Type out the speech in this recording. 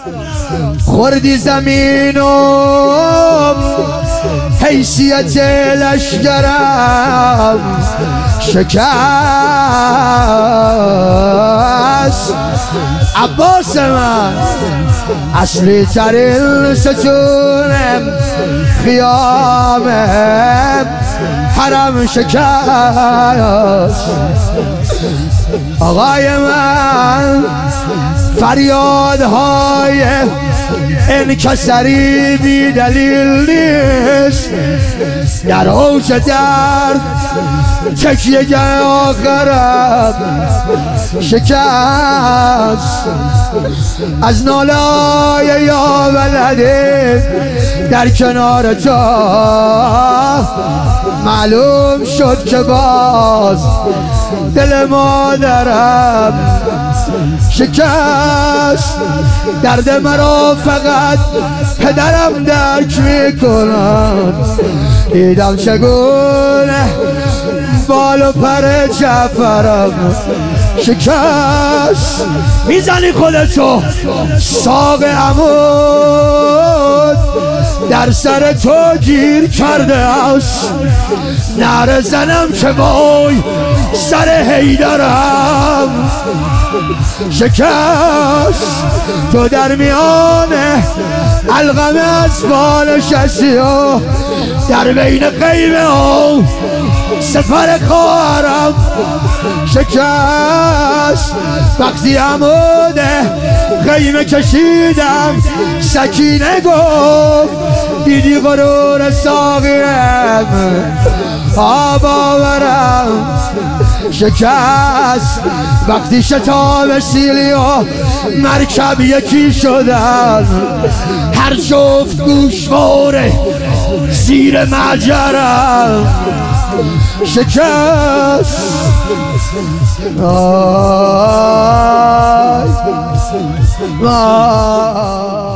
خوردی زمین و حیثیت لشگرم شکست. عباس من اصلی ترین ستونم خیامم حرم شکست. آقای من فریادهای انکسری بی دلیل نیست، در اوج درد تکیه آخرم شکست. از نالای یا ولده در کنار تو معلوم شد که باز دل مادرم شکست. درد مرا فقط پدرم درک میکنم، دیدم چگونه بال و پر جعفرم شکست. میزنی خودتو ساق عمود در سر تو گیر کرده است، نعره زنم که وای سر حیدرم شکست. تو در میان علقم اسبان ششی و در بین خیمه ها سفر خواهرم شکست. وقتی عمود خیمه کشیدم سکینه گفت دیدی غرور ساقیم آباورم شکست. وقتی شتاب سیلی و مرکب یکی شدن هر جفت گوشواره زیر مجرم شکست. آی